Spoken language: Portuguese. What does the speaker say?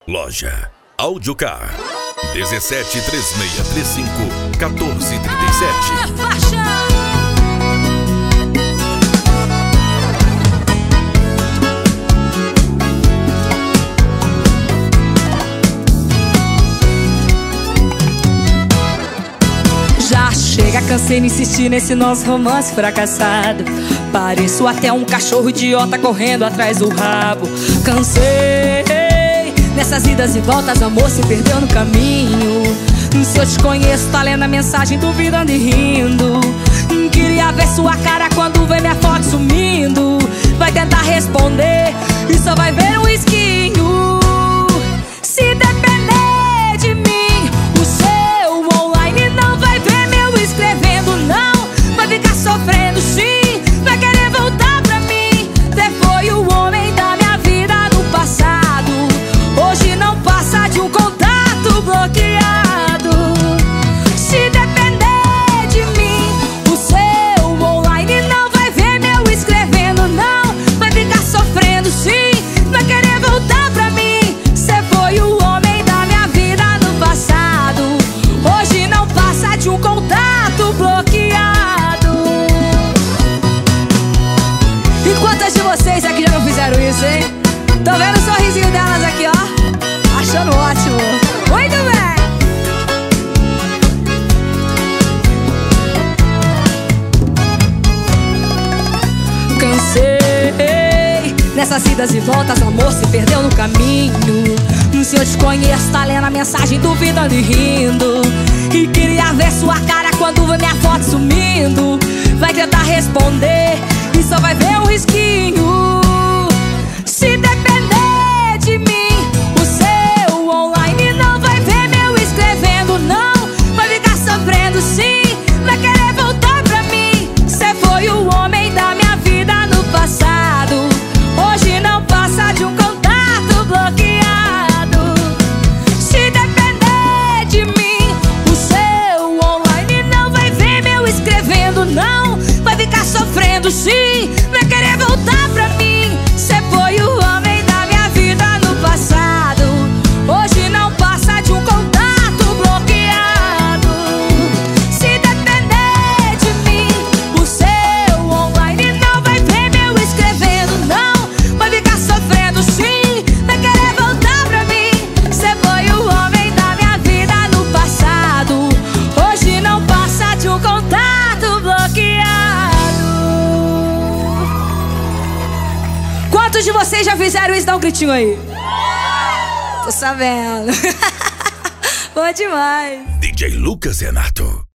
Loja Audiocar 173635-1437. Já chega, cansei de insistir nesse nosso romance fracassado. Pareço até um cachorro idiota correndo atrás do rabo. Cansei nessas idas e voltas, amor se perdeu no caminho. Se eu te conheço, tá lendo a mensagem, duvidando e rindo. Queria ver sua cara quando vê minha foto sumindo. Vai tentar responder e só vai ver um risquinho. Se depender de mim, o seu online não vai ver meu escrevendo, não. Vai ficar sofrendo sim, vai querer voltar pra mim. Você foi o homem da minha vida no passado. Hoje não passa de um contato bloqueado. Se depender de mim, o seu online não vai ver meu escrevendo, não. Vai ficar sofrendo sim, vai querer voltar pra mim. Você foi o homem da minha vida no passado. Hoje não passa de um contato bloqueado. E quantas de vocês aqui já não fizeram isso, hein? Tô vendo o sorrisinho delas aqui, ó, achando ótimo. Muito bem. Cansei nessas idas e voltas, amor se perdeu no caminho. Se eu te conheço, tá lendo a mensagem, duvidando e rindo. E queria ver sua cara quando vê minha foto sumindo. Vai tentar responder e só vai ver um risquinho. Se depender de mim, o seu online não vai ver meu escrevendo, não. Vai ficar sofrendo sim, vai querer voltar pra mim. Você foi o homem da minha vida no passado. Hoje não passa de um contato bloqueado. Se depender de mim, o seu online não vai ver meu escrevendo, não. Vai ficar sofrendo sim, vai querer voltar pra mim. Você foi o homem da minha vida no passado. Hoje não passa de um contato bloqueado. Se depender de mim, o seu online não vai ver meu escrevendo, não. Vai ficar sofrendo sim, vai querer voltar pra mim. Você foi o homem da minha vida no passado. Hoje não passa de um contato bloqueado. Quantos de vocês já fizeram isso? Dá um gritinho aí. Tô sabendo. Bom demais. DJ Lucas Renato.